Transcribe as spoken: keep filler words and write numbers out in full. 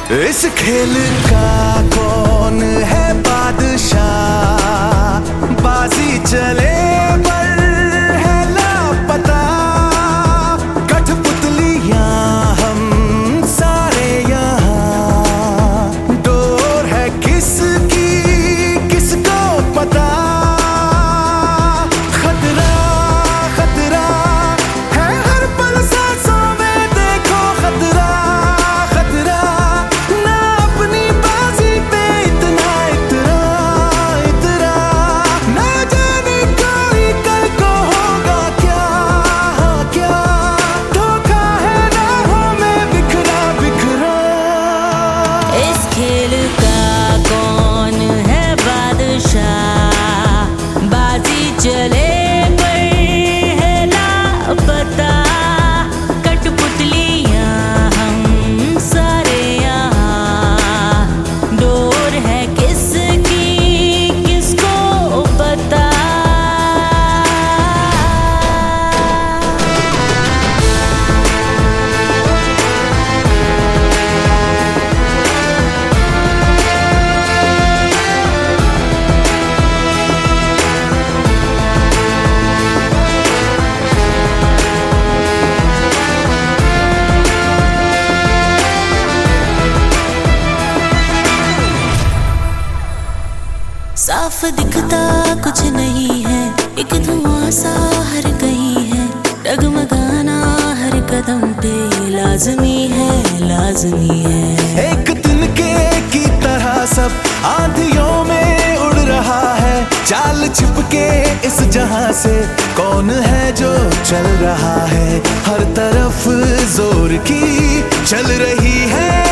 इस खेल का कौन है बादशाह, बाजी चले पर है लापता, कठपुतलियां हम सारे यहाँ, डोर है किसकी किसको पता, खतरा खतरा है हर पल सांसों में, देखो खतरा चले पर है लापता, कठपुतलियां हम सारे यहाँ, डोर है किसकी किसको पता। साफ दिखता कुछ नहीं है, एक धुआं सा हर कहीं है, डगमगाना हर कदम पे लाजमी है लाजमी है। एक तिनके की तरह सब आंधियों में उड़ रहा है, चाल छिपके इस जहां से कौन है जो चल रहा है, हर तरफ जोर की चल रही है